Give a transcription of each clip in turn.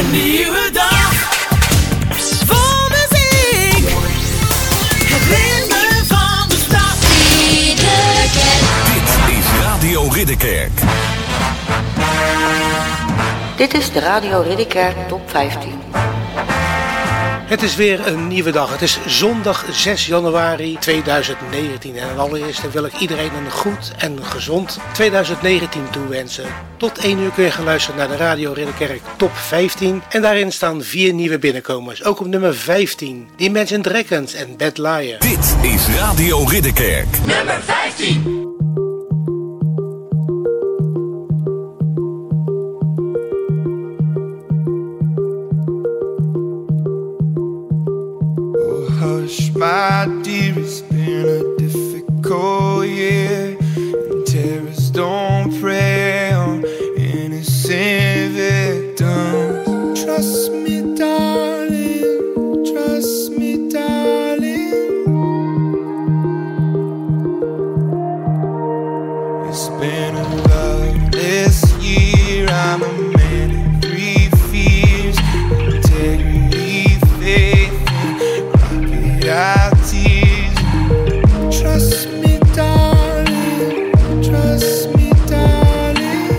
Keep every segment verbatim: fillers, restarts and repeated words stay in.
Een nieuwe dag. Vol muziek. Het ritme van de stad. Dit is Radio Ridderkerk. Dit is de Radio Ridderkerk Top vijftien. Het is weer een nieuwe dag. Het is zondag zes januari tweeduizend negentien. En allereerst wil ik iedereen een goed en gezond tweeduizend negentien toewensen. Tot één uur kun je gaan luisteren naar de Radio Ridderkerk Top vijftien. En daarin staan vier nieuwe binnenkomers. Ook op nummer vijftien. The Imagine Dragons en Bad Liar. Dit is Radio Ridderkerk. Nummer vijftien. My dear, it's been a difficult year, and terrorists don't prey on innocent victims. Trust me, darling, trust me, darling. It's been a loveless year. I'm a man of three fears: integrity, faith, I tease. Trust me, darling. Trust me, darling.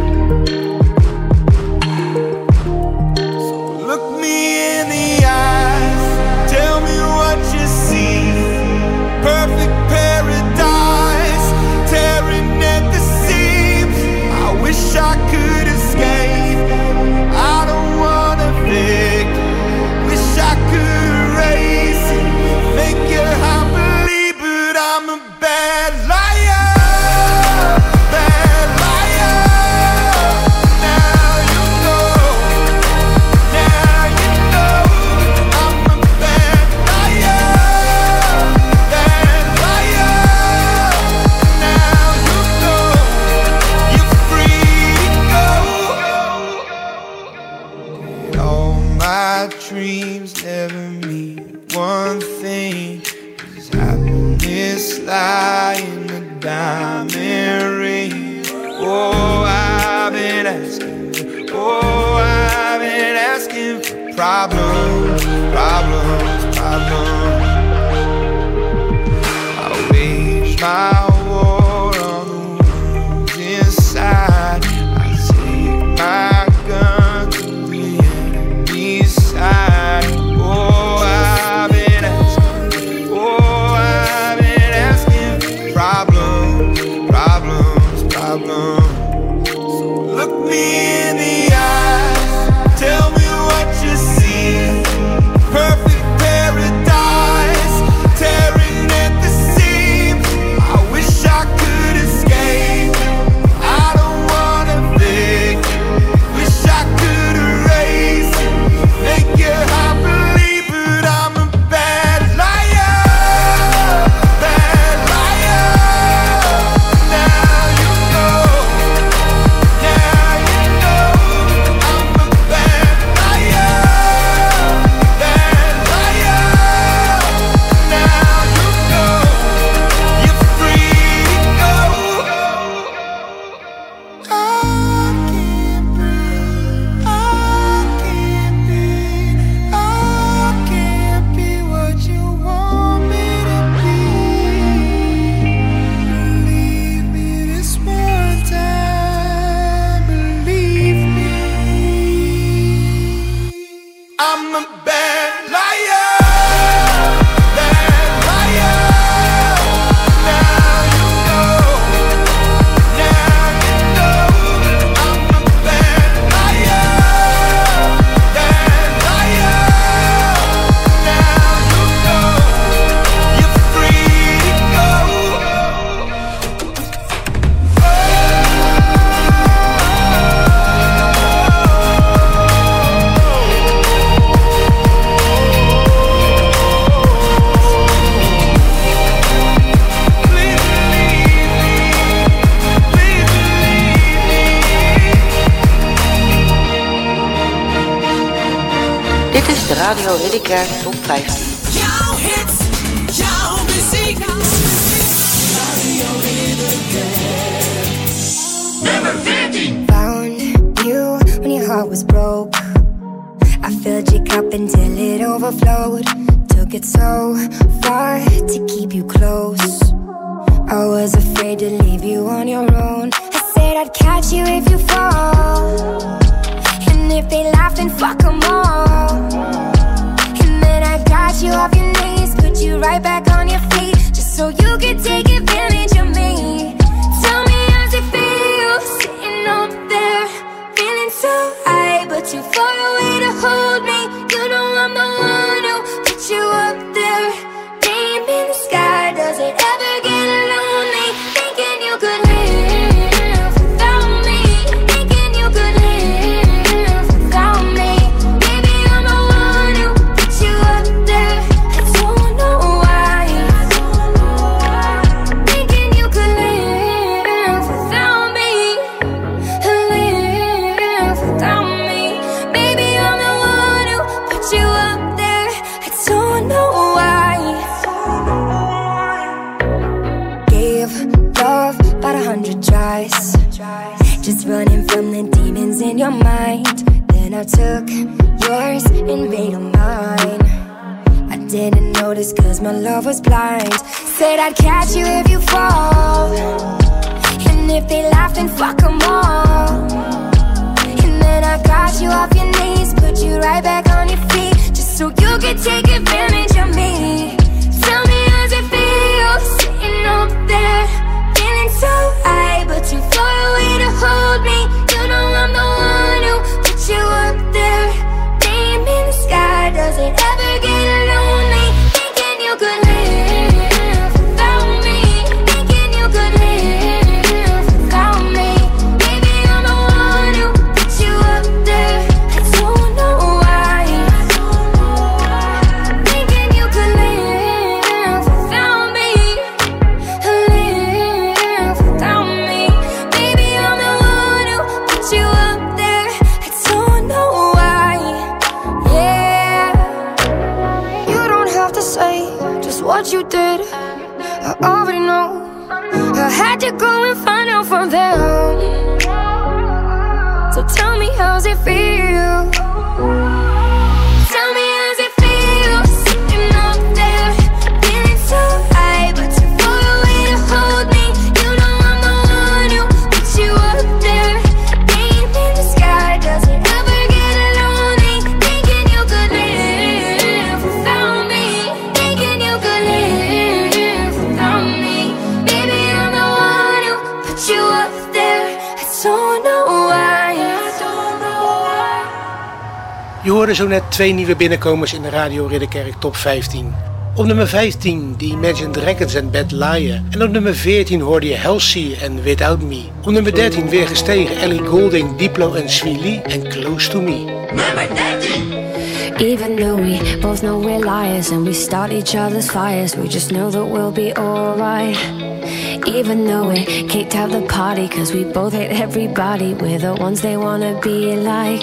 So look me in the eyes. Tell me what you see. Perfect paradise, tearing at the seams. I wish I could escape. I don't wanna fake. Wish I could erase it. Make you happily, but I'm a bad liar, bad liar. Now you know, now you know, I'm a bad liar, bad liar. Now you know, you're free to go. All my dreams never mean one thing, is happiness lie in a diamond ring. Oh, I've been asking, oh, I've been asking for problems, problems, problems. I wage my war on the ones inside. I take my gun to the enemy's side. Oh, I've been asking, oh, I've been asking for problems, problems, problems. So look me in the eyes, tell me what you see. Perfect paradise, tearing at the seams. I wish I could escape. I don't wanna fake. Wish I could erase it. Make you happily, but I'm a bad liar, bad liar. Now you know, now you know, I'm a bad liar, bad liar. Now you know, you're free to go. I can't breathe, I can't be, I can't be what you want me to be. Believe me this one time, believe me. I'm a bad liar, bad liar. Now you know, now you know, I'm a bad liar, bad liar. Now you know, you're free to go. Please believe me, please believe me. Dit is de Radio Ridderkerk Top vijftien. Jouw hits, jouw muziek. Radio Ridderkerk. Nummer veertien. Found you when your heart was broke. I filled your cup until it overflowed. Took it so far to keep you close. I was afraid to leave you on your own. I said I'd catch you if you fall, and if they laugh then fuck them all. And then I got you off your knees, put you right back on your feet, just so you could take advantage of me. Tell me how's it feel, sitting up there, feeling so high, but too far away to hold me. You know I'm the one who put you up there, name in the sky. Does it ever get lonely, thinking you could live without me, thinking you could live without me? Baby, I'm the one who put you up there. I don't know why, thinking you could live without me, live without me. Baby, I'm the one who put you up there. I don't know why. Gave love about a hundred tries, just running from the demons in your mind. Then I took yours and made them mine. I didn't notice cause my love was blind. Said I'd catch you if you fall, and if they laugh then fuck them all. And then I got you off your knees, put you right back on your feet, just so you could take advantage of me. Tell me how's it feel, sitting up there, feeling so high, but too far away to hold me. You know I'm the one who put you up there, name in the sky. Does it ever get lonely, thinking you could live without me, thinking you could live without me? Baby, I'm the one who put you up there. I don't know why, thinking you could live without me, live without me. Baby, I'm the one who put you up there. I don't know why. Yeah, you don't have to say just what you did, I already know. I had to go and find out from them. So tell me how's it feel, tell me how's it feel, sitting up there, feeling so high, but too far away to hold me. You know I'm the one who put you up there, name in the sky. Does it ever get lonely, thinking you could live without me, thinking you could live without me? Baby, I'm the one who put you up there. I don't know why, I don't know why. Je hoorde zo net twee nieuwe binnenkomers in de Radio Ridderkerk Top vijftien. Op nummer vijftien The Imagine Dragons en Bad Liar. En op nummer veertien hoorde je Halsey en Without Me. Op nummer dertien weer gestegen Ellie Goulding, Diplo en Swee en Close to Me. Nummer dertien. Even though we both know we're liars and we start each other's fires, we just know that we'll be alright. Even though we kicked out the party cause we both hate everybody, we're the ones they wanna be like.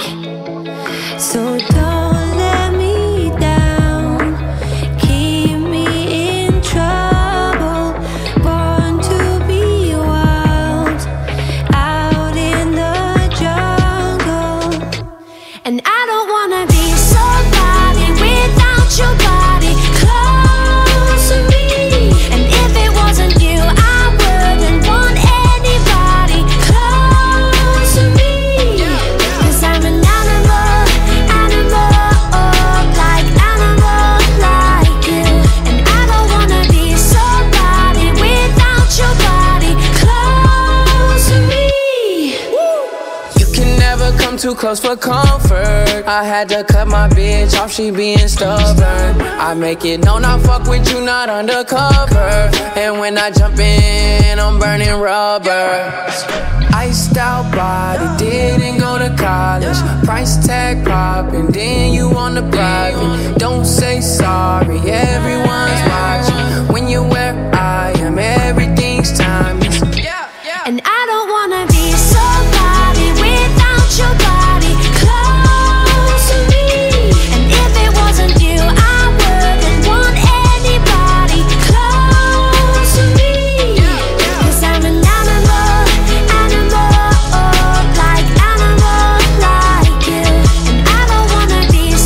So don't let me down, keep me in trouble, born to be wild, out in the jungle. And I don't wanna be somebody without your body close to me. And if it wasn't you, I wouldn't want anybody close to me. Cause I'm an animal, animal, like animal, like you. And I don't wanna be somebody without your body close to me. You can never come too close for comfort. I had to cut my bitch off, she being stubborn. I make it known I fuck with you, not undercover. And when I jump in, I'm burning rubber. Iced out body, didn't go to college. Price tag popping, then you on the private. Don't say sorry, everyone's watching. When you're where I am, everything's timeless. And I don't wanna be somebody without your body close to me. And if it wasn't you, I wouldn't want anybody close to me. Cause I'm an animal, animal, like animal, like you. And I don't wanna be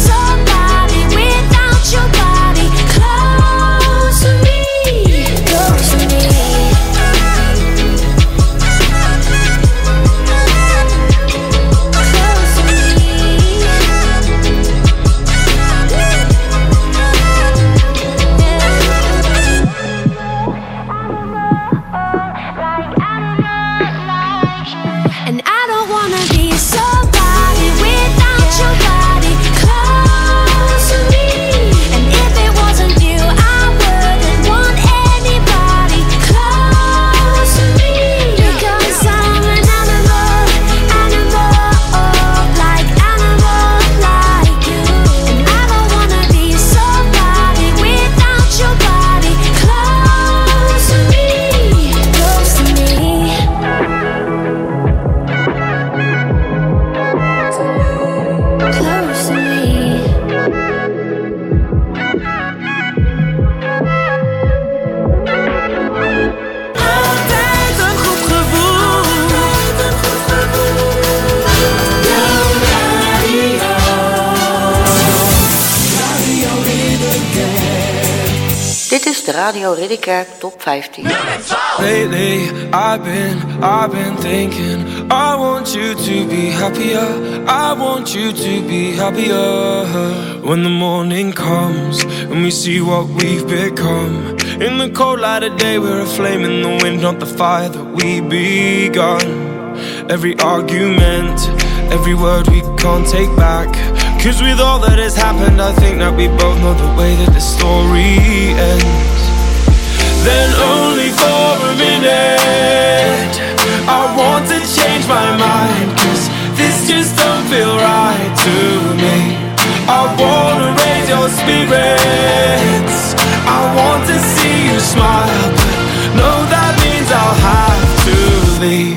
Dit is de Radio Ridderkerk Top vijftien. Lately, I've been, I've been thinking, I want you to be happier, I want you to be happier. When the morning comes and we see what we've become, in the cold light of day we're a flame in the wind, not the fire that we begun. Every argument, every word we can't take back, 'cause with all that has happened I think that we both know the way that the story ends. Then only for a minute I want to change my mind, 'cause this just don't feel right to me. I wanna raise your spirits, I want to see you smile, but no, that means I'll have to leave.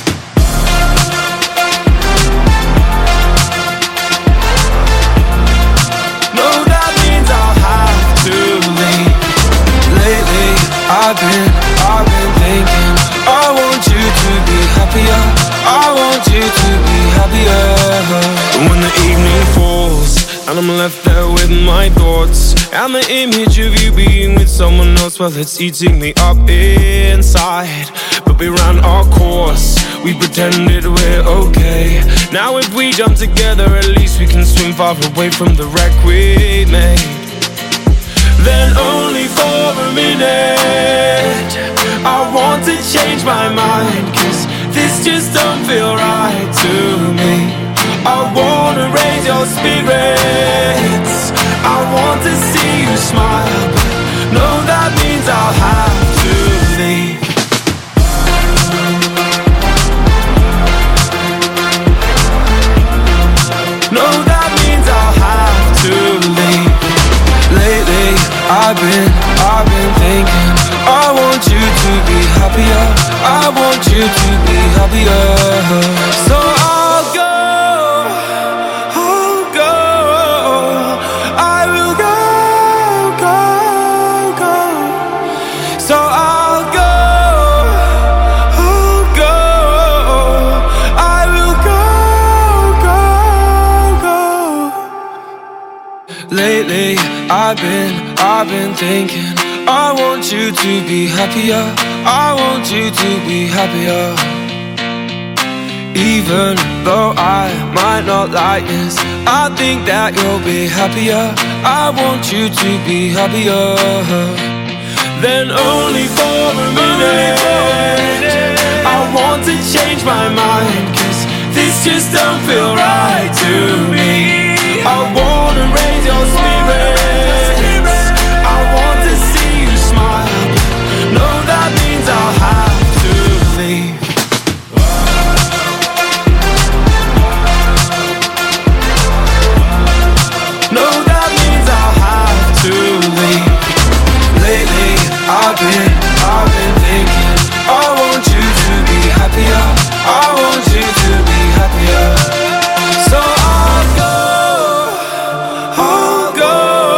I've been, I've been thinking, I want you to be happier, I want you to be happier. When the evening falls and I'm left there with my thoughts, and the image of you being with someone else, well, it's eating me up inside. But we ran our course, we pretended we're okay. Now if we jump together, at least we can swim far away from the wreck we made. Then only for a minute I want to change my mind, 'cause this just don't feel right to me. I wanna raise your spirits, I want to see you smile, but no, that means I'll have to leave. No, that means I'll have to leave. Lately, I've been, I've been thinking, I want you to be happier, I want you to be happier. So I'll go, I'll go, I will go, go, go. So I'll go, I'll go, I will go, go, go. Lately, I've been, I've been thinking, I want you to be happier, I want you to be happier. Even though I might not like this, I think that you'll be happier, I want you to be happier. Then only for a minute I want to change my mind, 'cause this just don't feel right to me. I wanna raise your spirits, I want to see you smile, no, that means I'll have to leave. No, that means I'll have to leave. Lately, I've been, I've been thinking, I want you to be happier, I want you to be happier. So I'll go, I'll go,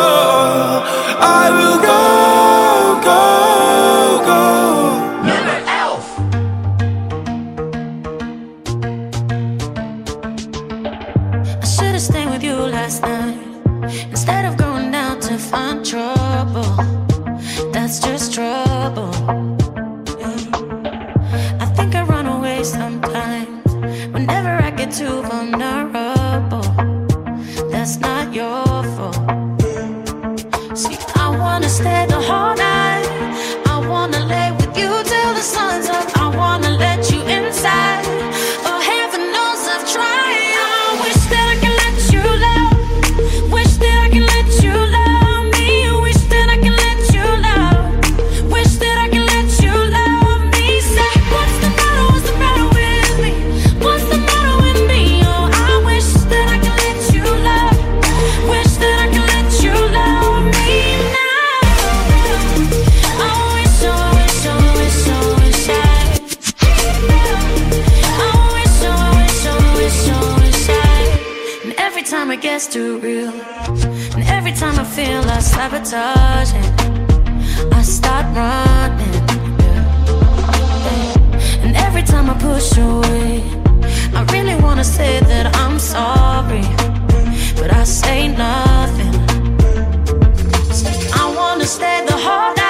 I will go, go, go. Nummer elf. I should've stayed with you last night instead of going down to find trouble. That's just trouble. I think I run away sometimes whenever I get too vulnerable. That's not your fault. See, I wanna stay the whole night, I wanna lay with you till the sun's up, I wanna let you inside. Oh, heaven knows I've tried. I wish that I can let you love, wish that I can let you love me, wish that I can let you love, wish that I can let you love me. Say, what's the matter, what's the matter with me, what's the matter with me? Oh, I wish that I can let you love, wish that I can let you love me now. I wish, I wish, I wish, I wish I I wish, I wish, I wish, I wish I And every time it gets too real, and every time I feel like sabotaging, I start running, yeah. And every time I push away, I really wanna say that I'm sorry, but I say nothing. I wanna stay the whole night,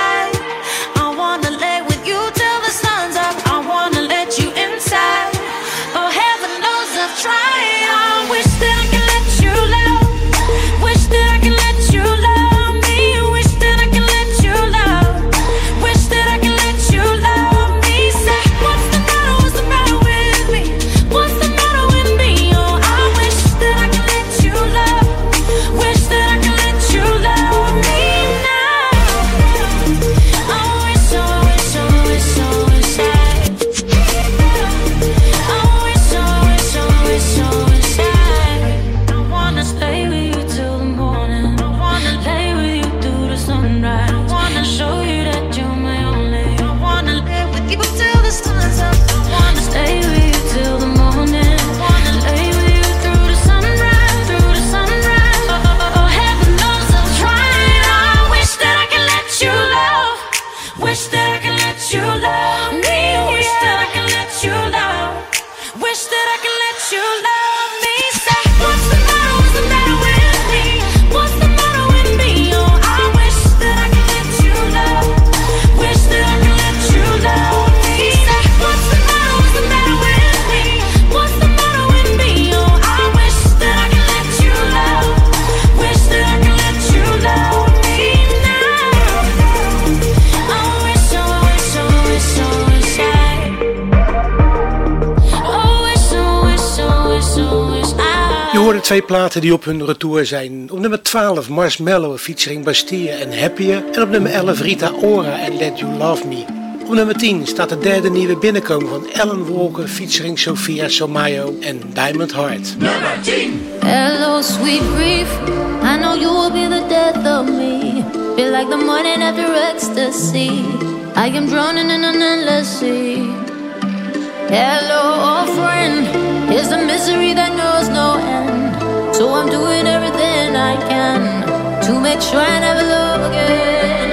Twee platen die op hun retour zijn. Op nummer twaalf Marshmello featuring Bastille en Happier. En op nummer elf Rita Ora en Let You Love Me. Op nummer tien staat de derde nieuwe binnenkomen van Alan Walker featuring Sophia Somayo en Diamond Heart. Nummer tien. Hello, sweet grief. I know you will be the death of me. Feel like the morning after ecstasy. I am drowning in an endless sea. Hello, old friend. Here's the misery that knows no end. So I'm doing everything I can to make sure I never love again.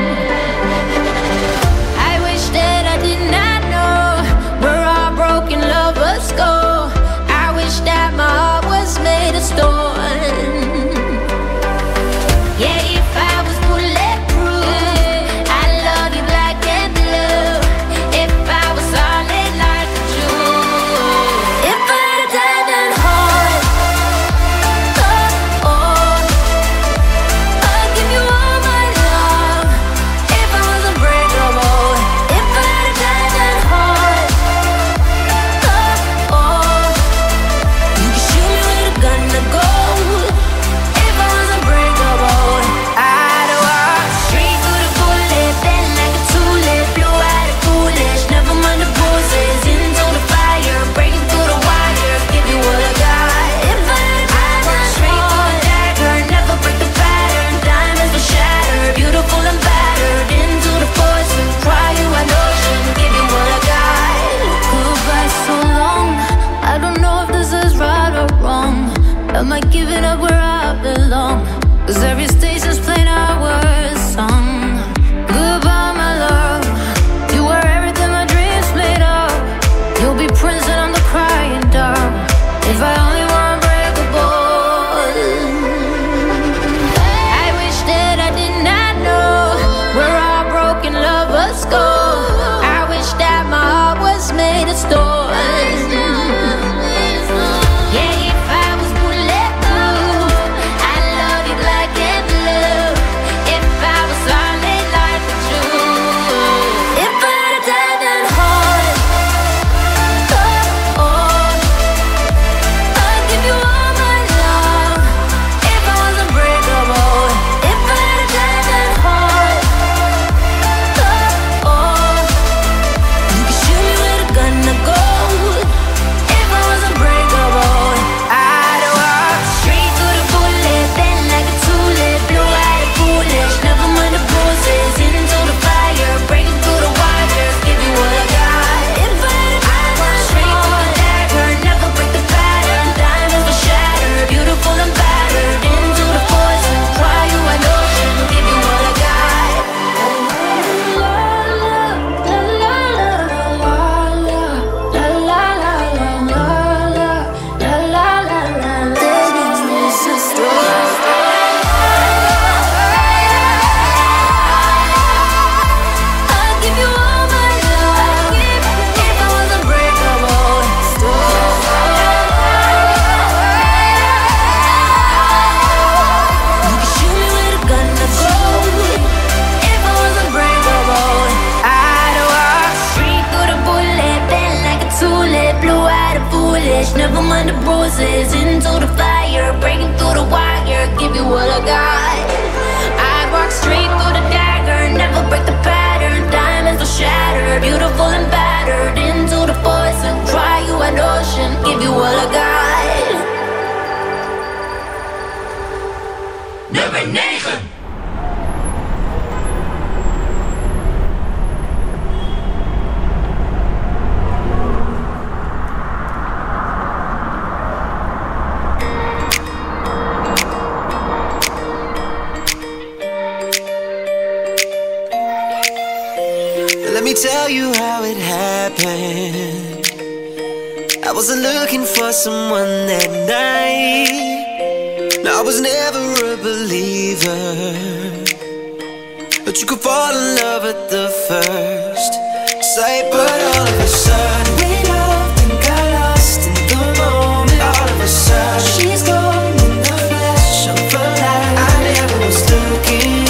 I wish that I did not know where our broken lovers go. I wish that my heart was made of stone. Yeah, if I was bulletproof, I'd love you black and blue. If I was solid like a Jew, if I had a diamond heart, oh, oh, I'd give you all my love. If I was unbreakable, if I had a diamond heart, oh, oh, you could shoot me with a gun to go. If I was unbreakable, I'd walk straight through the bullet, bend like a tulip, blue eyed and foolish, never mind the bruises, into the fire, breaking through the wire, give you what I got. If I had a diamond straight through the dagger, never break the pattern, diamonds will shatter, beautiful and battered, into the poison, cry you an ocean, give you what I got. Goodbye so long, I don't know if this is right or wrong. Am I giving up where I belong? Cause every station's playing our song. Goodbye my love, you were everything my dreams made of. You'll be Prince and I'm the crying dove. If I only were unbreakable. I wish that I did not know where our broken lovers go. I wish that my heart was made of stone. Yeah, if I was bulletproof, I'd love you black and blue. If I was solid like a Jew, if I had a diamond heart, oh, oh, I'd give you all my love. If I was unbreakable, if I had a diamond heart, oh, oh, you could shoot me with a gun to go. If I was unbreakable, I'd walk straight through the bullet, bend like a tulip, blue eyed and foolish, never mind the bruises, into the fire, breaking through the wires, give you what I got. If I had a diamond straight through the dagger, never break the pattern, diamonds will shatter, beautiful and battered, into the poison, cry you an ocean, give you what I got. La la la la la la la la la la la la. This is a story. I'd give you all my love if I was unbreakable. You could shoot me with a gun to go. If I was unbreakable, I'd walk straight through the bullet, bend like a tulip, blue eyed and foolish, never mind the bruises, into the fire, breaking through the wire, give you what I got. I'd walk straight through the dagger, never break the pattern, diamonds will shatter, beautiful and battered, into the poison, cry you an ocean, give you what I got. Nummer negen. Let me tell you how it happened. I wasn't looking for someone that night. No, I was never a believer, but you could fall in love at the first sight. But all of a sudden we loved and got lost in the moment. All of a sudden she's gone in the flash of a light. I never was looking.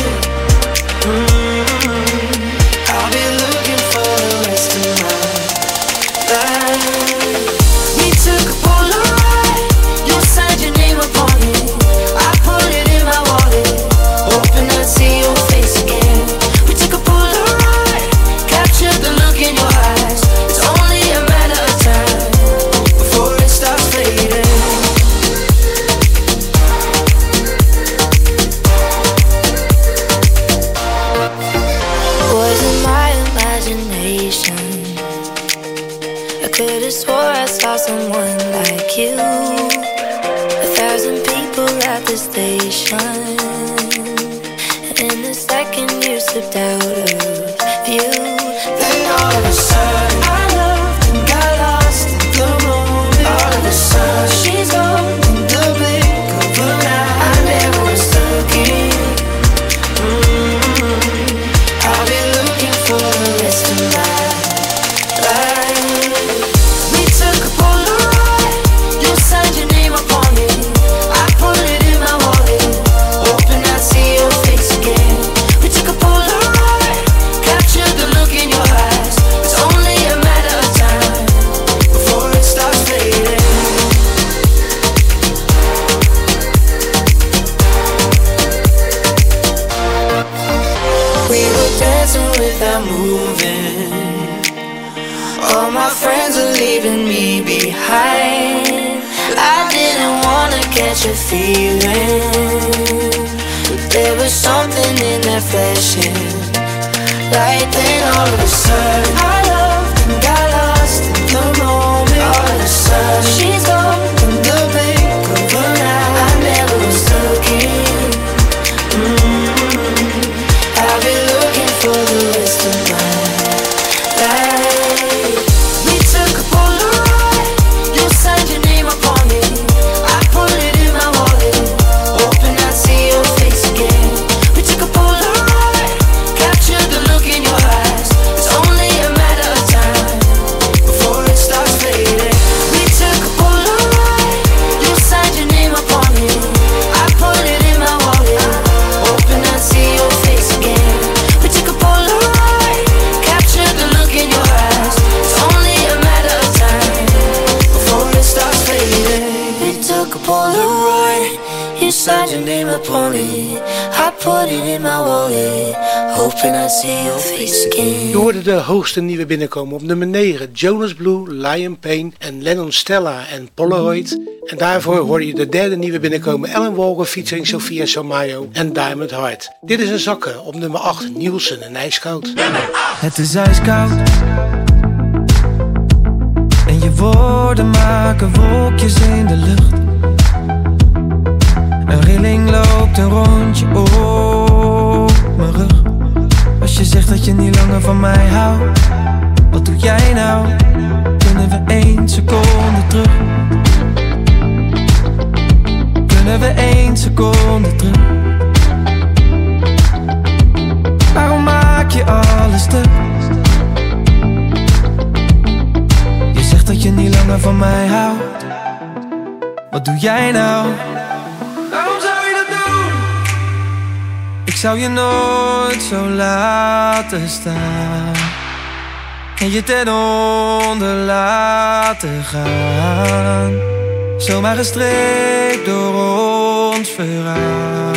mm-hmm. I'll be looking for the rest of my life. We took a Polaroid. You signed your name up at the station, and the second you slipped out of view, then all of a sudden I loved and got lost in the moment. All of a sudden she's gone in the blink of an eye. I never was looking. Mm-hmm. I'll be looking for the rest of my life. We took a Polaroid, you signed your name upon it. I put it in my wallet, hoping I'd see your face again. We took a Polaroid, captured the look in your eyes. It's only a matter of time before it starts fading. We were dancing without moving. All my friends are leaving me behind. I didn't wanna catch a feeling, but there was something in that flashing light. Then all of a sudden I loved and got lost in the moment. All of a sudden she's gone in the blink of an eye. I never was looking. Mm-hmm. I'll be looking for the rest of my life. We took a Polaroid, you signed your name upon it. I put it in my wallet, hoping I'd see your face again. We took a Polaroid, captured the look in your eyes. It's only a matter of time before it starts fading. We took a Polaroid, you signed your name upon it. I put it in my wallet, hoping I'd see your face again. We took a Polaroid, captured the look in your eyes. It's only a matter of time before it starts fading. We took a Polaroid, you signed your name upon it. I put it in my wallet, hoping I'd see your face again. Je hoorde de hoogste nieuwe binnenkomen op nummer negen. Jonas Blue, Liam Payne en Lennon Stella en Polaroid. En daarvoor hoorde je de derde nieuwe binnenkomen. Alan Walker featuring Sophia Somayo en Diamond Heart. Dit is een zakken op nummer acht. Nielsen en IJskoud. Het is ijskoud en je woorden maken wolkjes in de lucht. Een rilling loopt een rondje op mijn rug. Als je zegt dat je niet langer van mij houdt, wat doe jij nou? Kunnen we één seconde terug? Kunnen we één seconde terug? Waarom maak je alles stuk? Je zegt dat je niet langer van mij houdt, wat doe jij nou? Waarom zou je dat doen? Ik zou je nooit zo laten staan en je ten onder laten gaan. Zomaar gestreekt door ons verhaal.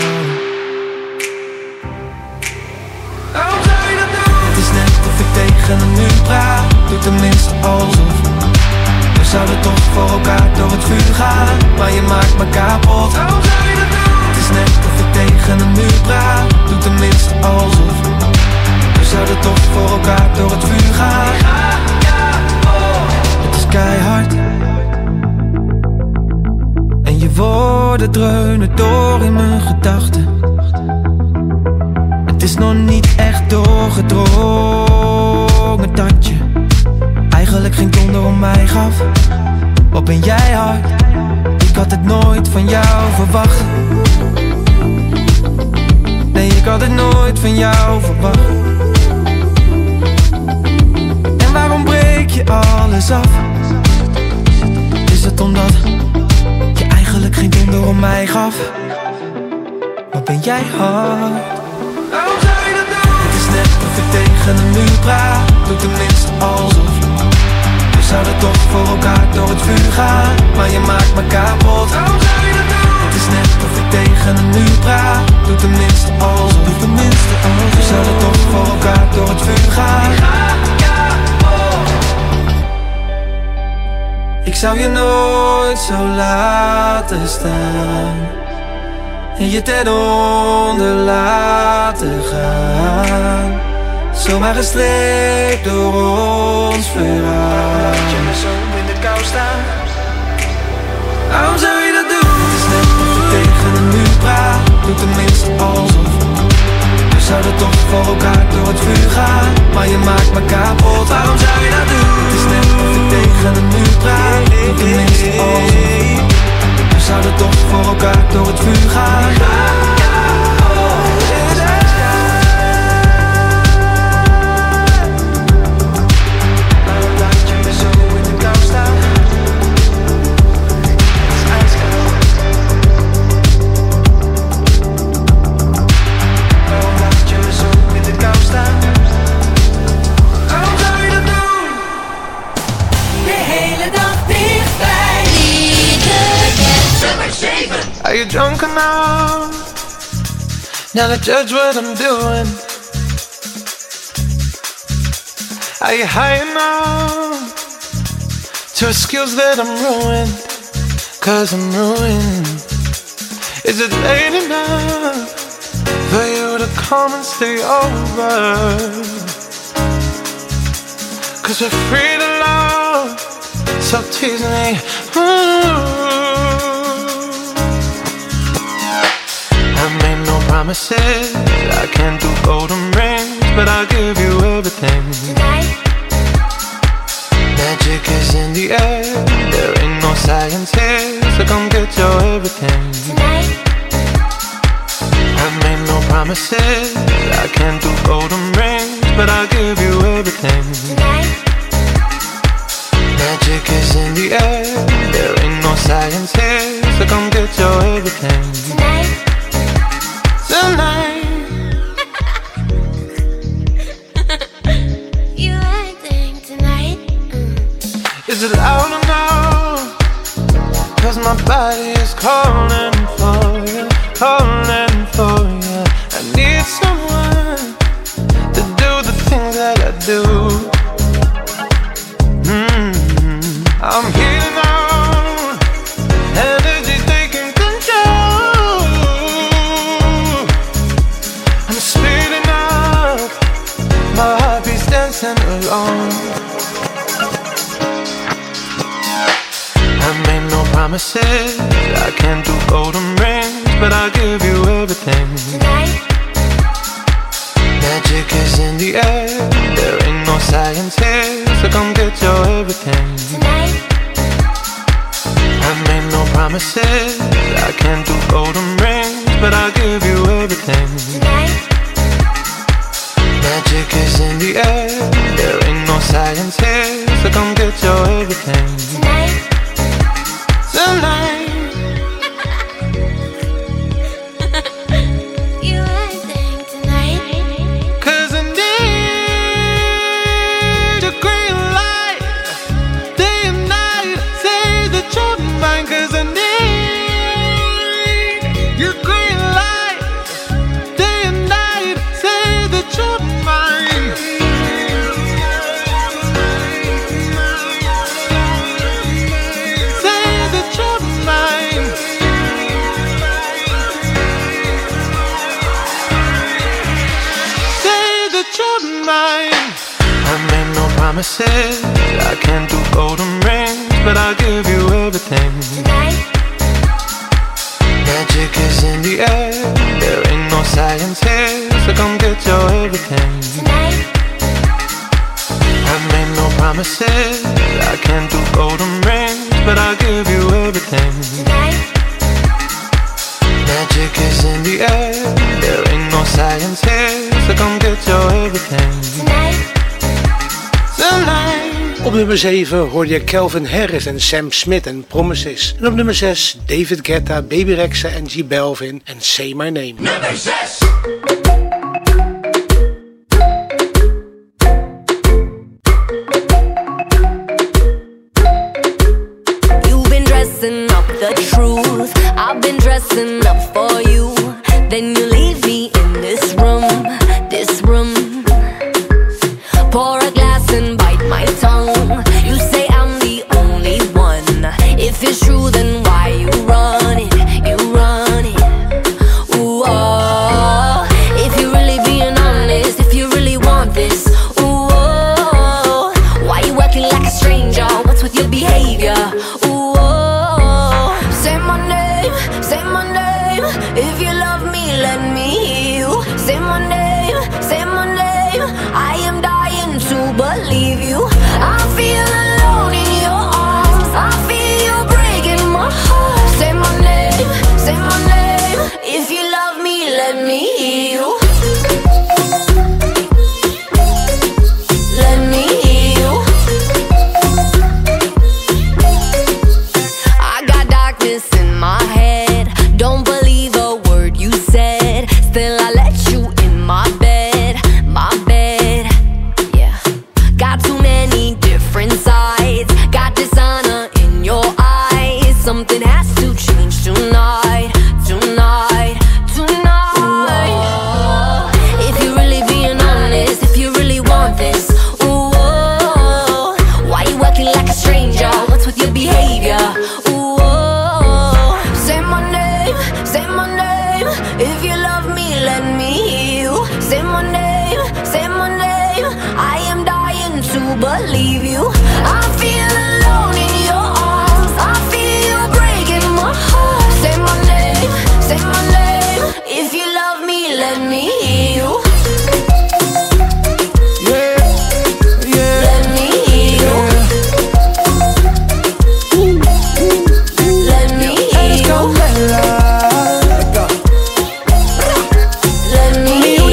Waarom zou je dat doen? Het is net of ik tegen een muur praat. Doe tenminste alsof. We zouden toch voor elkaar door het vuur gaan, maar je maakt me kapot. Waarom zou je dat doen? Het is net of ik tegen een muur praat. Doe tenminste alsof. We zouden toch voor elkaar door het vuur gaan. Het is keihard en je woorden dreunen door in mijn gedachten. Het is nog niet echt doorgedrongen dat je eigenlijk geen donder om mij gaf. Wat ben jij hard? Ik had het nooit van jou verwacht. Nee, ik had het nooit van jou verwacht. En waarom breek je alles af? Is het omdat je eigenlijk geen donder om mij gaf? Wat ben jij hard? Waarom zou je dat doen? Het is net of ik tegen een muur praat. Doe tenminste alsof. We zouden toch voor elkaar door het vuur gaan, maar je maakt me kapot. Waarom zou je dat doen? Het is net of ik tegen een muur praat. Doe tenminste alsof. Doe tenminste alsof. We zouden toch voor elkaar door het vuur gaan. Ik zou je nooit zo laten staan en je ten onder laten gaan. Zomaar gestreept door ons verhaal. Laat je me zo in de kou staan. Waarom zou je dat doen? Het is net of ik tegen een doe tenminste alsof. We zouden toch voor elkaar door het vuur gaan, maar je maakt me kapot. Waarom zou je dat doen? Het is net of ik tegen een muur praat. Doe tenminste alsof. We zouden toch voor elkaar door het vuur gaan. Are you drunk enough now to judge what I'm doing? Are you high enough to excuse that I'm ruined? Cause I'm ruined. Is it late enough for you to come and stay over? Cause we're free to love, so tease me. Ooh. I made no promises, I can't do golden rings, but I'll give you everything. Tonight. Magic is in the air, there ain't no science here, so come get your everything. Tonight. I made no promises, I can't do golden rings, but I'll give you everything. Tonight. Magic is in the air, there ain't no science here, so come get your everything. Tonight. Tonight. You acting tonight? Mm. Is it loud enough? Cause my body is calling for you, calling for you. I need someone to do the things that I do. Mm-hmm. I'm healing on, energy taking control. I'm speeding up, my heartbeat's dancing along. I made no promises, I can't do golden rings, but I'll give you everything. Tonight. Magic is in the air, there ain't no science here, so come get your everything. Tonight. I made no promises, I can't do golden rings, but I'll give you everything. Tonight. Magic is in the air, there ain't no science here, so come get your everything. Tonight. Tonight. You acting tonight? Cause I need a green light, day and night, say that you're mine. Cause I need your green light, day and night, say that you're mine. Say that you're mine. Say that you're mine. I made no promises, I can't do golden rings, but I'll give you everything. Tonight. Magic is in the air, there ain't no science here, so come get your everything. Tonight. I made no promises, I can't do golden rings, but I'll give you everything. Tonight. Magic is in the air, there ain't no science here, so come get your everything. Tonight. Tonight. Op nummer zeven hoorde je Calvin Harris en Sam Smith en Promises. En op nummer zes David Guetta, Baby Rexha en G Balvin en Say My Name. Nummer zes. You've been dressing up the truth, I've been dressing up for you. Then you leave me in this room, this room. Pour a glass and bite my tongue. You say I'm the only one. If it's true, then why you run it? You run it. Ooh, oh. If you're really being honest, if you really want this, ooh, oh. Why you acting like a stranger? What's with your behavior? Ooh, oh. Say my name, say my name. If you love me let me hear you. Say my name, say my name. I am dying to believe you. I feel alone in your arms. I feel you breaking my heart. Say my name, say my name. If you love me, let me hear you. Let me hear you. I got darkness in my head. Don't believe a word you said. Still I let you in my bed, my bed. Yeah. Got too many different sides. Got dishonor in your eyes. Something has to change tonight, tonight, tonight. Ooh. If you're really being honest, if you really want this, ooh, why you acting like a stranger? What's with your behavior? Ooh, say my name, say my name. If you love me, let me hear you. Say my name, say my name. I am dying to believe you. I feel alone in your arms. I feel you breaking my heart. Say my name, say my name. If you love me, let me hear you. Yeah, yeah. Let me hear you. Let me hear you. Let me hear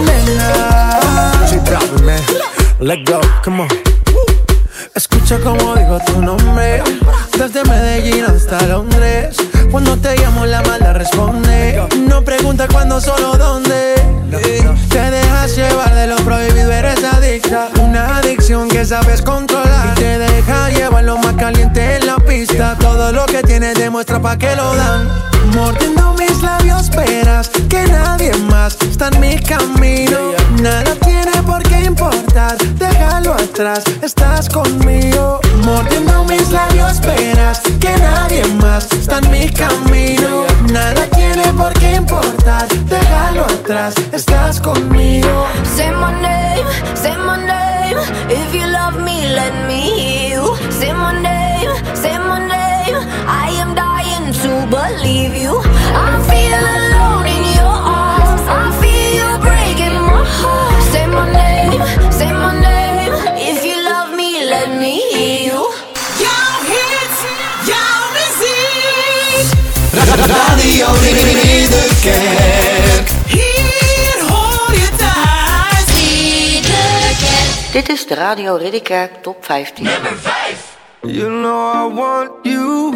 you. Let go, come on. Escucha como digo tu nombre. Desde Medellín hasta Londres. Cuando te llamo la mala responde. No pregunta cuándo, solo dónde. Te dejas llevar de lo prohibido, eres adicta. Una adicción que sabes controlar. Y te deja llevar lo más caliente en la pista. Todo lo que tienes demuestra pa' que lo dan. Mordiendo mis labios verás que nadie más está en mi camino. Nada tiene por qué importar, déjalo atrás, estás conmigo. Mordiendo mis labios verás que nadie más está en mi camino. Nada tiene por qué importar, déjalo atrás, estás conmigo. Say my name, say my name. If you love me, let me hear you. Say my name, say my name. I am dying to believe you. I feel alone in your arms. I feel you breaking my heart. Say my name, say my name. If you love me, let me hear you. Jouw hits, jouw muziek. Radio Ridderkerk. Hier hoor je thuis. Ridderkerk. Dit is de Radio Ridderkerk Top vijftien. Nummer vijf. You know I want you.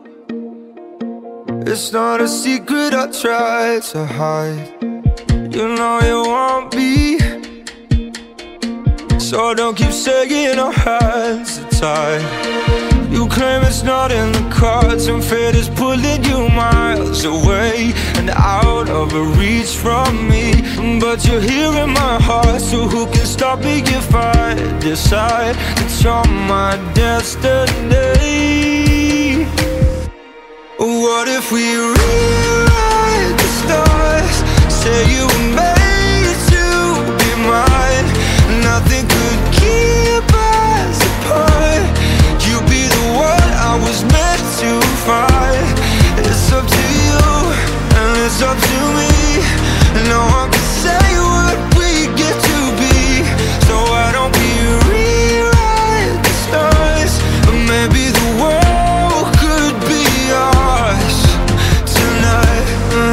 It's not a secret I try to hide. You know you want me, so don't keep saying our hands are tied. You claim it's not in the cards, and fate is pulling you miles away and out of reach from me. But you're here in my heart, so who can stop me if I decide that you're my destiny? What if we rewrite the stars? Say you were made to be mine. Nothing could keep us apart. You be the one I was meant to find. It's up to you and it's up to me. No one can say what we get to be. So why don't we rewrite the stars? Or maybe the world could be ours tonight.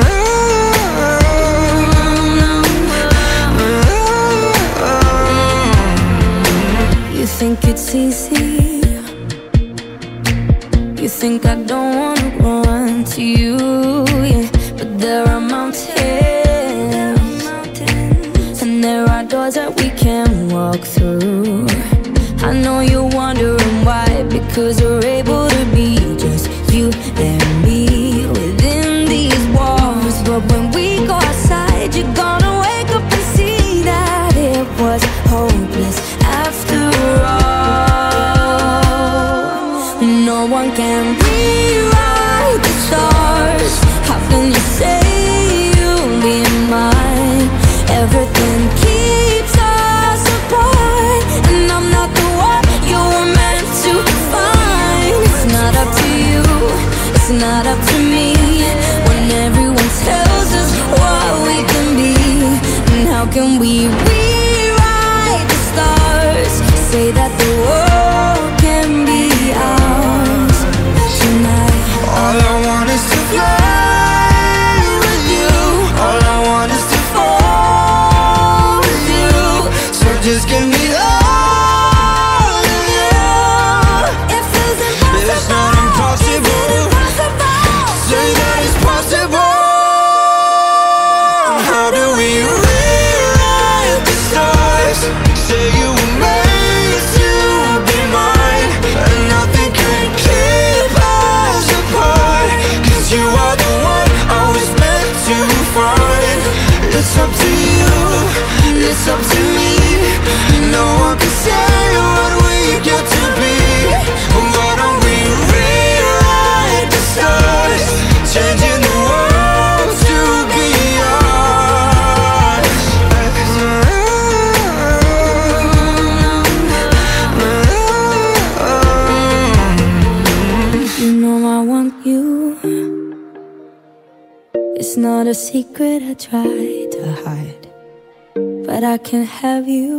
You think it's easy? You think I don't wanna run to you, yeah. But there are mountains, and there are doors that we can walk through. I know you're wondering why, because we're able to be just you and me within these walls. But when we go outside, you're gonna wake up and see that it was hopeless after all. No one can rewrite the stars. How can you say you'll be mine? Everything keeps us apart. It's up to you, it's up to me. No one can say what we get to be. Why don't we rewrite the stars, changing the world to be ours. You know I want you. It's not a secret I try to hide, but I can't have you.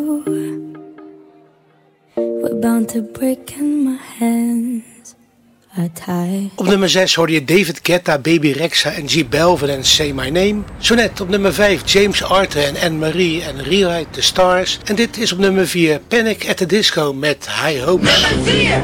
We're bound to break and my hands are tied. Op nummer zes hoorde je David Guetta, Baby Rexha en G Balvin en Say My Name. Zo net op nummer vijf James Arthur en Anne-Marie en Rewrite the Stars. En dit is op nummer vier Panic at the Disco met High Hopes. Nummer vier.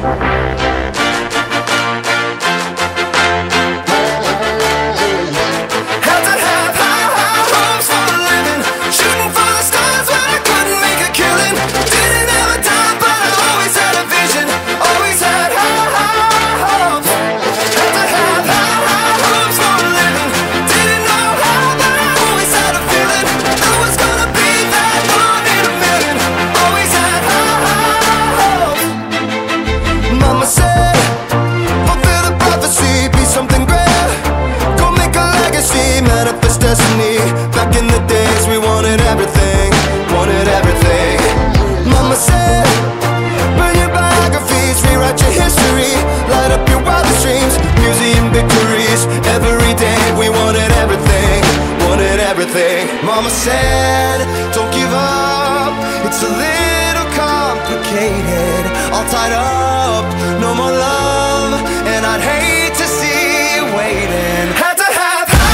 Destiny. Back in the days we wanted everything, wanted everything. Mama said, burn your biographies, rewrite your history, light up your wildest dreams, museum victories. Every day we wanted everything, wanted everything. Mama said, don't give up, it's a little complicated. All tied up, no more love, and I'd hate to see you waiting. Had to have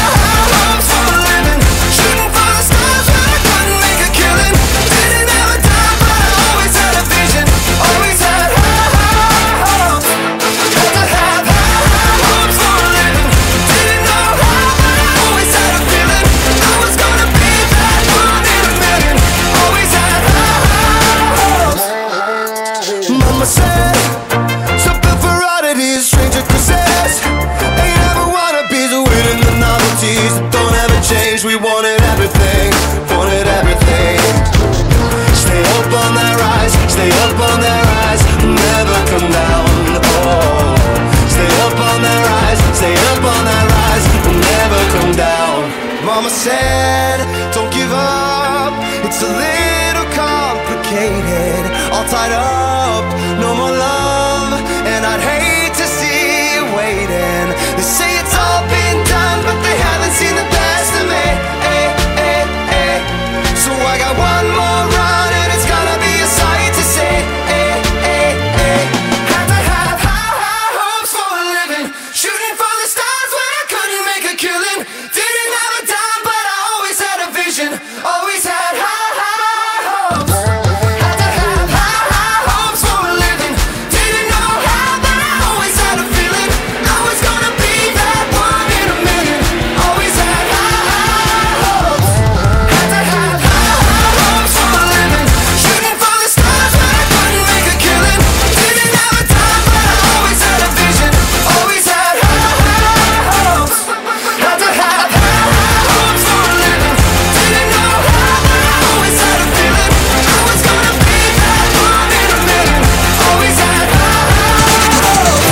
we wanted everything, wanted everything. Stay up on that rise, stay up on that rise, never come down, oh. Stay up on that rise, stay up on that rise, never come down. Mama said, don't give up, it's a little complicated. All tied up, no more love, and I'd hate to see you waiting. They say it's all been done, but they haven't seen the best of me. Ay, ay, ay. So I got one more run, and it's gonna be a sight to see. Ay, ay, ay. Had to have high, high hopes for a living, shooting for the stars when I couldn't make a killing. Didn't have a dime, but I always had a vision, always had high, high hopes. Had to have high, high hopes for a living. Didn't know how, but I always had a feeling I was gonna be that one in a million. Always had high, high hopes. Had to have high, high hopes for a living, shooting for the stars when I couldn't make a killing. Didn't have a time, but I always had a vision, always had high, high hopes. Had to have high, high hopes for a living. Didn't know how, but I always had a feeling I was gonna be that one in a million. Always had high, high hopes.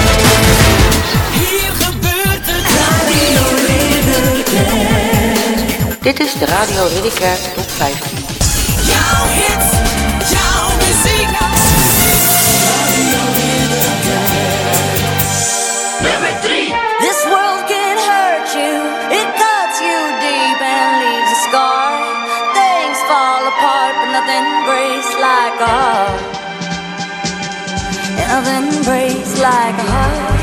Hier gebeurt het. Radio Ridderkerk. Dit is de Radio Ridderkerk Top vijftien. Jouw hits, jouw muziek. Nummer drie. This world can hurt you, it cuts you deep and leaves a scar. Things fall apart, but nothing breaks like a heart. And nothing breaks like a heart.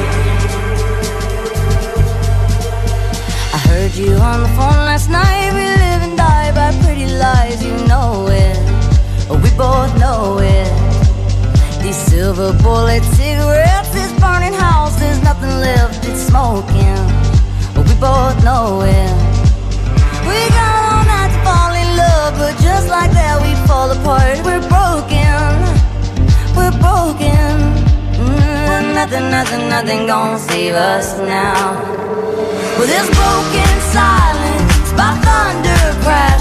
I heard you on the phone last night. We live and die by pretty lies, you know it. We both know it. These silver bullet cigarettes, this burning house, there's nothing left, it's smoking. We both know it. We got all night to fall in love, but just like that we fall apart. We're broken, we're broken. Mm, nothing, nothing, nothing gonna save us now. Well, this broken silence by thunder crash.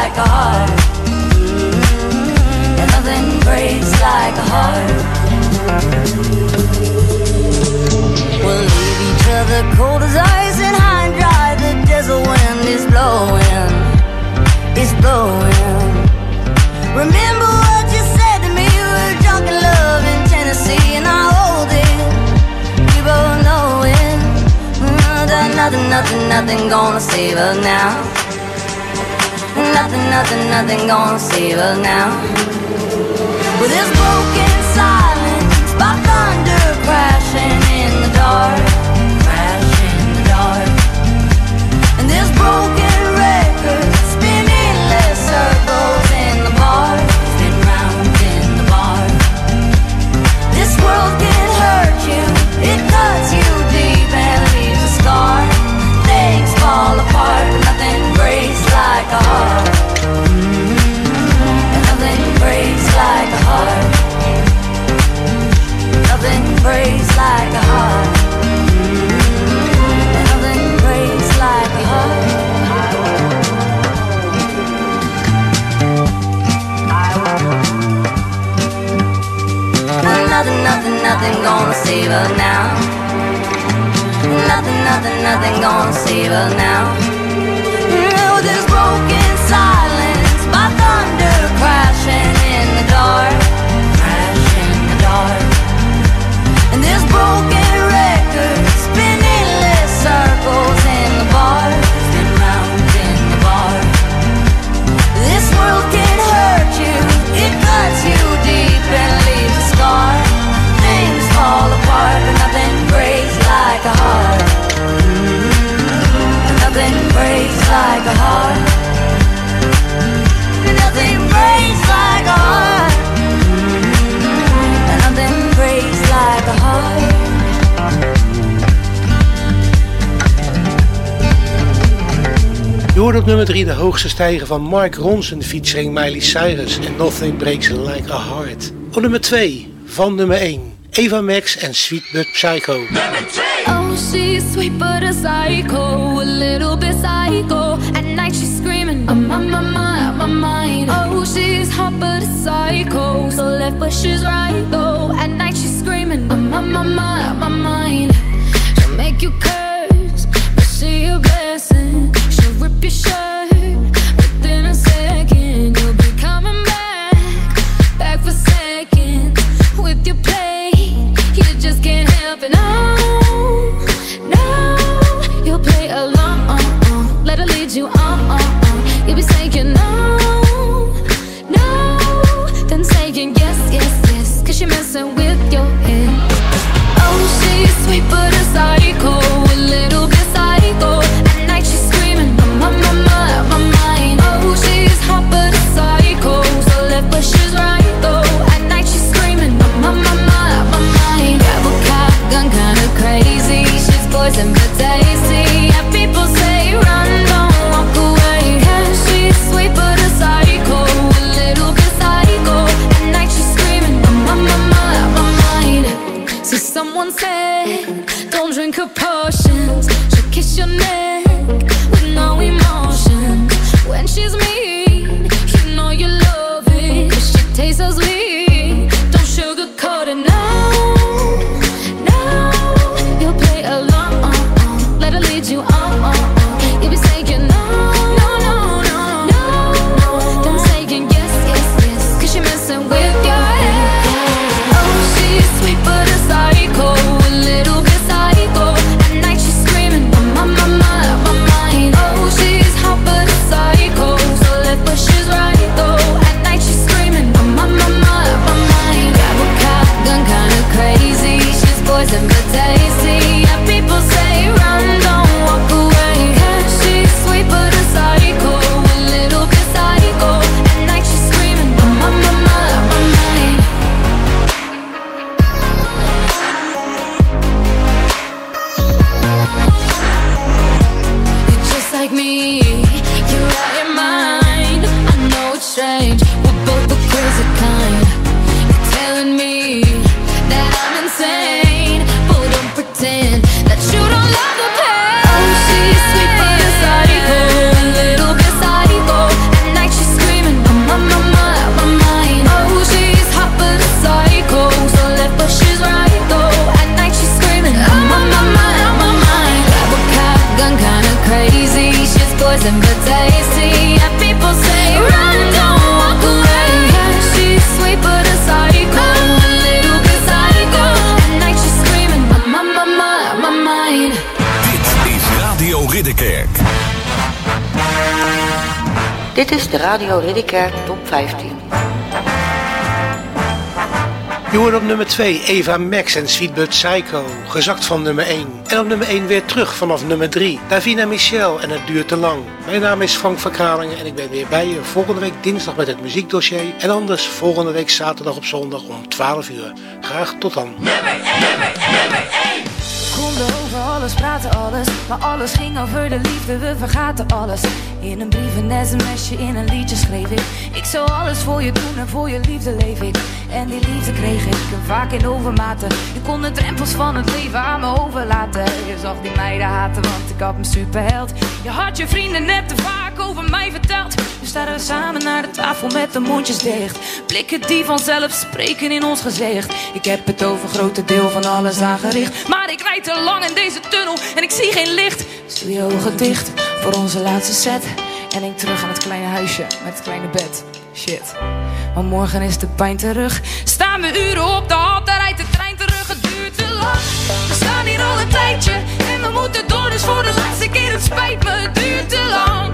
like a heart. And nothing breaks like a heart. We'll leave each other cold as ice and high and dry. The desert wind is blowing, it's blowing. Remember what you said to me. We were drunk in love in Tennessee, and I hold it. We both know it. Mm, that nothing, nothing, nothing gonna save us now. Nothing, nothing, nothing gonna save us now. With this broken silence, by thunder crashing in the dark, crashing in the dark. And this broken record spinning less circles in the bar, spin round in the bar. This world can hurt you, it cuts you deep and leaves a scar. Things fall apart, but nothing breaks like a heart. And nothing breaks like a heart. Nothing breaks like a heart. And nothing breaks like a heart. Nothing, nothing, nothing gonna save us now. Nothing, nothing, nothing gonna save us now. Oh, this broken silence, by thunder crashing in the dark, crashing in the dark. And this broken record spinning less circles in the bar, spin round in the bar. This world can hurt you, it cuts you deep and leaves a scar. Things fall apart, but nothing breaks like a heart. Nothing breaks like a heart. Nothing breaks like a heart. Nothing breaks like a heart. Je hoort op nummer drie de hoogste stijger van Mark Ronson featuring Miley Cyrus en Nothing Breaks Like a Heart. Op nummer twee van nummer één Ava Max en Sweet But Psycho. Oh, she's sweet but a psycho, a little bit psycho. At night she's screaming, I'm on my mind, my mind. Oh, she's hot but a psycho, so left but she's right though. At night she's screaming, I'm on my mind, my mind. She'll make you curse, but she a blessing. She'll rip your shirt, within a second you'll be coming back, back for seconds with your play. You just can't help it, no. You'll play along, uh, uh, let her lead you on, uh, uh. You'll be saying no, no, then saying yes, yes, yes, cause you're messing with your head. Oh, she's sweet but a psycho, a little bit psycho. At night she's screaming, my, my, my, my mind. Oh, she's hot but a psycho, so left but she's right though. At night she's screaming, my, my, my, my mind. Rebel cop, gun kinda crazy, she's poison but tasty. Yeah, people say run, don't walk away. Yeah, she's sweet but a psycho, a little bit psycho. At night she's screaming, my, my, my, my mind. See, someone said, don't drink her potions. She'll kiss your neck with no emotion. When she's mean, you know you love it, cause she tastes so sweet. Don't sugarcoat it, no, no. You'll play along, uh, uh, let her lead you on, uh, uh. You'll be saying no, no, no, no, no, no. Then saying yes, yes, yes, cause you're messing with your head. Oh, she's sweet but a psycho, a little bit psycho. At night she's screaming, my, my, my, Ridderkerk. Dit is de Radio Ridderkerk Top vijftien. Je hoort op nummer twee Eva Max en Sweetbird Psycho, gezakt van nummer één. En op nummer één weer terug vanaf nummer drie, Davina Michel en Het duurt te lang. Mijn naam is Frank van Kralingen en ik ben weer bij je volgende week dinsdag met het muziekdossier. En anders volgende week zaterdag op zondag om twaalf uur. Graag tot dan. Nummer één, nummer één, nummer één. We konden over alles praten, alles. Maar alles ging over de liefde, we vergaten alles. In een brief, een sms'je, in een liedje schreef ik. Ik zou alles voor je doen en voor je liefde leef ik. En die liefde kreeg ik en vaak in overmaten. Je kon de drempels van het leven aan me overlaten. Je zag die meiden haten, want ik had mijn superheld. Je had je vrienden net te vaak over mij verteld. Nu staan we samen naar de tafel met de mondjes dicht. Blikken die vanzelf spreken in ons gezicht. Ik heb het over grote deel van alles aangericht. Maar ik rijd te lang in deze tunnel en ik zie geen licht. Dus doe je ogen dicht voor onze laatste set. En denk terug aan het kleine huisje met het kleine bed. Shit, maar morgen is de pijn terug. Staan we uren op de hal, daar rijdt de trein terug. Het duurt te lang, we staan hier al een tijdje. En we moeten door, dus voor de laatste keer, het spijt me. Het duurt te lang.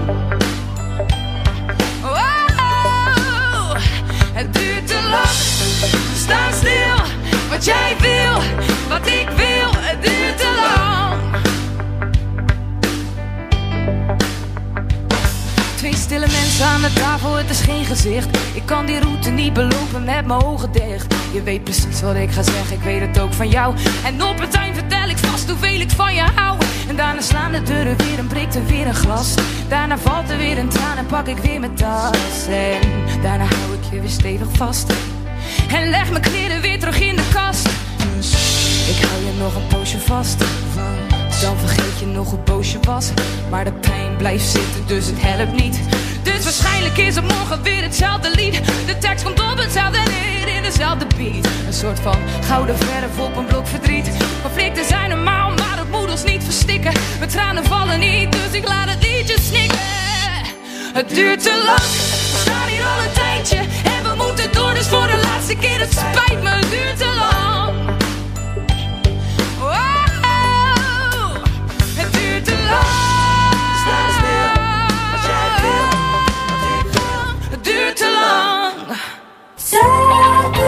Wow, het duurt te lang. We staan stil, wat jij wil, wat ik wil. Het duurt te lang. Twee stille mensen aan de tafel, het is geen gezicht. Ik kan die route niet belopen met mijn ogen dicht. Je weet precies wat ik ga zeggen, ik weet het ook van jou. En op het eind vertel ik vast hoeveel ik van je hou. En daarna slaan de deuren weer en breekt er weer een glas. Daarna valt er weer een traan en pak ik weer mijn tas. En daarna hou ik je weer stevig vast. En leg mijn kleren weer terug in de kast. Dus ik hou je nog een poosje vast. Dan vergeet je nog hoe boos je was. Maar de pijn blijft zitten, dus het helpt niet. Dus waarschijnlijk is het morgen weer hetzelfde lied. De tekst komt op hetzelfde neer in dezelfde beat. Een soort van gouden verf op een blok verdriet. Conflicten zijn normaal, maar het moet ons niet verstikken. Mijn tranen vallen niet, dus ik laat het liedje snikken. Het duurt te lang, we staan hier al een tijdje. En we moeten door, dus voor de laatste keer, het spijt me. Het duurt te lang. Het duurt te lang. Sta stil, wat jij wil, wat ik wil. Het duurt te lang. Zaterdag.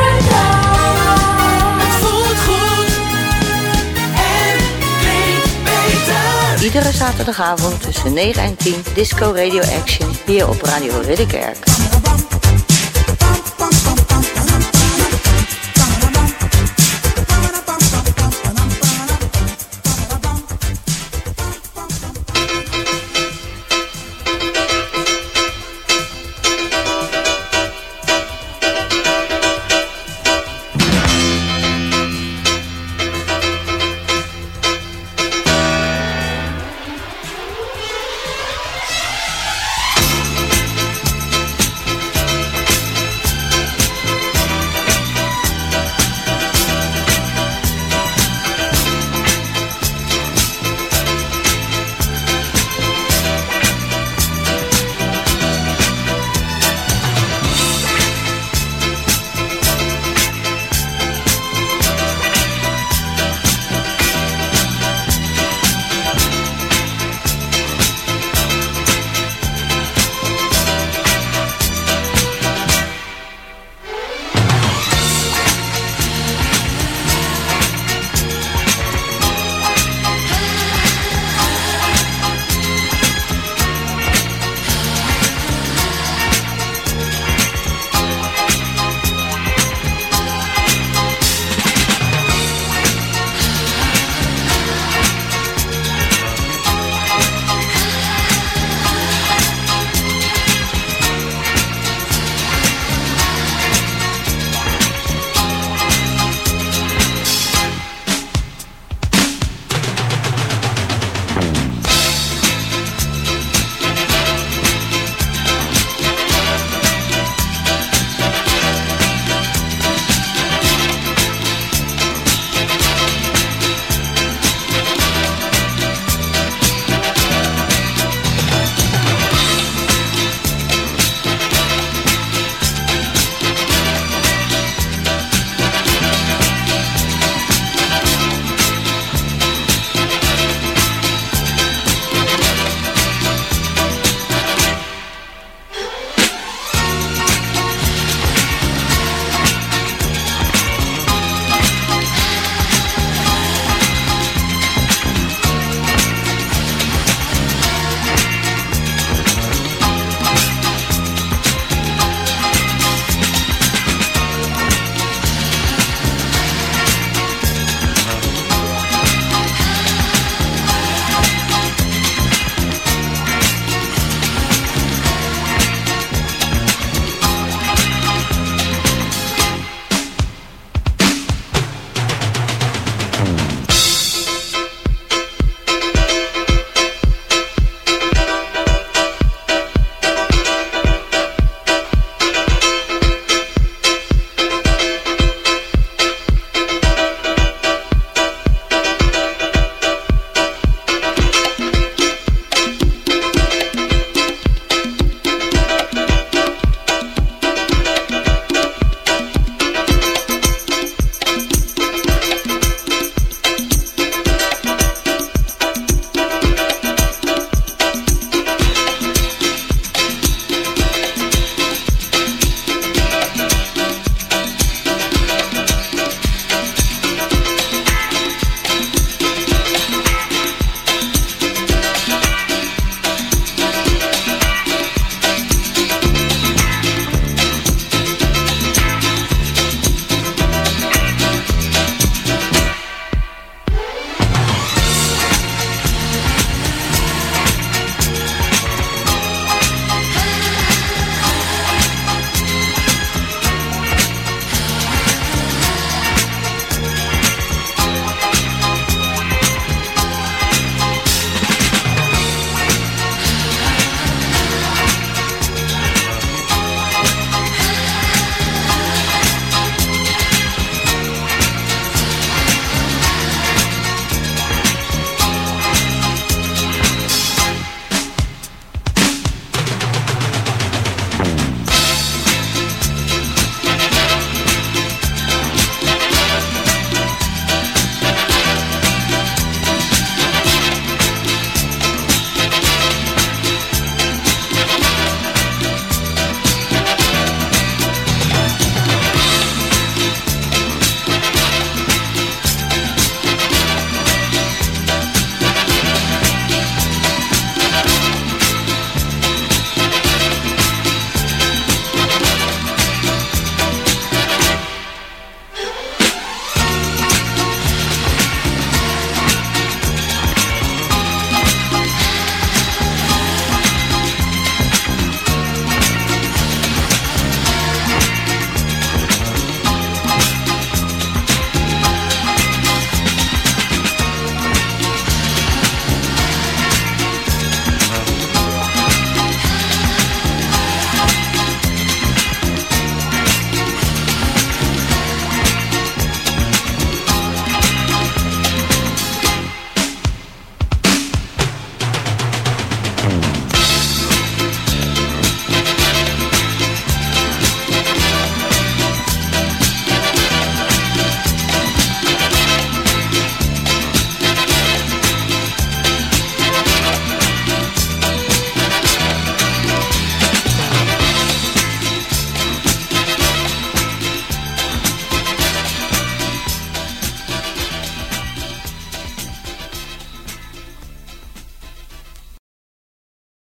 Het voelt goed en klinkt beter. Iedere zaterdagavond tussen negen en tien Disco Radio Action hier op Radio Ridderkerk.